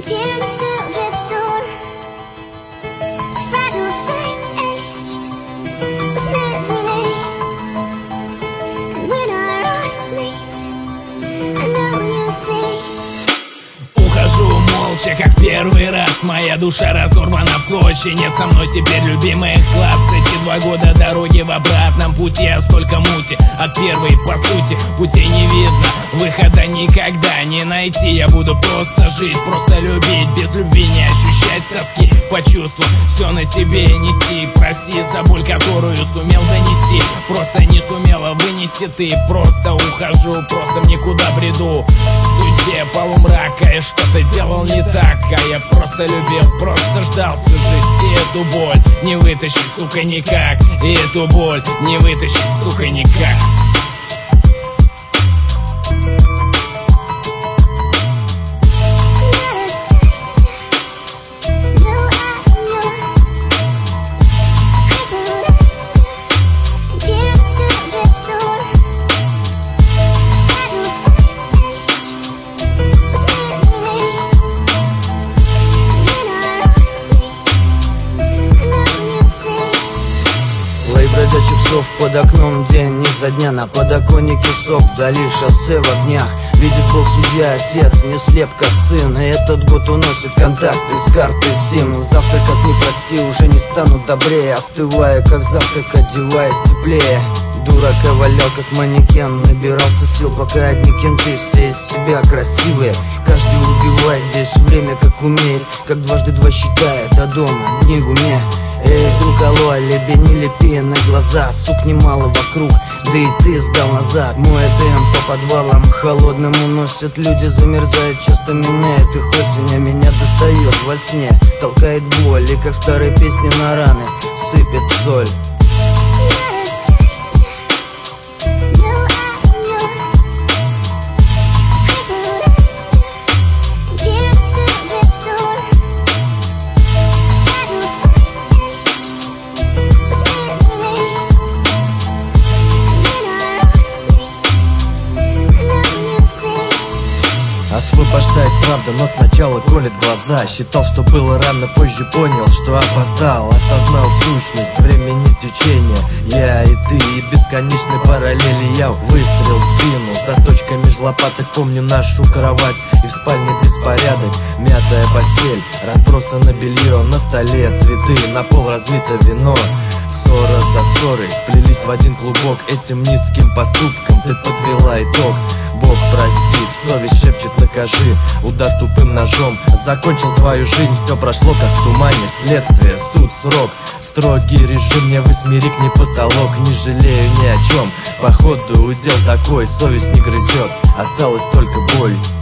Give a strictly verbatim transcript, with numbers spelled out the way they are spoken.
Молча, как в первый раз, моя душа разорвана в клочья. Нет со мной теперь любимых глаз. Эти два года дороги в обратном пути, а столько мути от первой, по сути, путей не видно, выхода никогда не найти. Я буду просто жить, просто любить, без любви не ощущать тоски по чувствам, все на себе нести. Прости за боль, которую сумел донести, просто не сумела вынести ты. Просто ухожу, просто в никуда бреду. В судьбе полумрака я что-то делал не так, а я просто любил, просто ждал всю жизнь. И эту боль не вытащить, сука, никак. И эту боль не вытащить, сука, никак. Бродячих псов под окном день изо дня. На подоконнике сок, вдали шоссе в огнях. Видит Бог судья, отец, не слеп как сын. И этот год уносит контакты с карты сим. Завтра, как ни проси, уже не стану добрее. Остывая, как завтрак, одеваясь теплее. Дурака валял, как манекен. Набирался сил, пока одни кенты все из себя красивые. Каждый убивает здесь время, как умеет. Как дважды два считает, а дома дни в уме. Эй, друг, алло, леби, не лепи на глаза. Сук немало вокруг, да и ты сдал назад. Мой дым по подвалам холодным уносят. Люди замерзают, часто меняет их осень. А меня достает во сне, толкает боль. И как в старой песне на раны сыпет соль. Освобождает правда, но сначала колет глаза. Считал, что было рано, позже понял, что опоздал. Осознал сущность времени течения. Я и ты, и бесконечной параллели. Я выстрел в спину, заточка меж лопаток. Помню нашу кровать и в спальне беспорядок. Мятая постель, разбросано белье. На столе цветы, на пол разлито вино. Ссора за ссорой сплелись в один клубок. Этим низким поступком ты подвела итог. Бог простит, совесть шепчет, накажи. Удар тупым ножом закончил твою жизнь. Все прошло как в тумане, следствие, суд, срок. Строгий режим, не восьмерик, не потолок. Не жалею ни о чем, походу удел такой. Совесть не грызет, осталась только боль.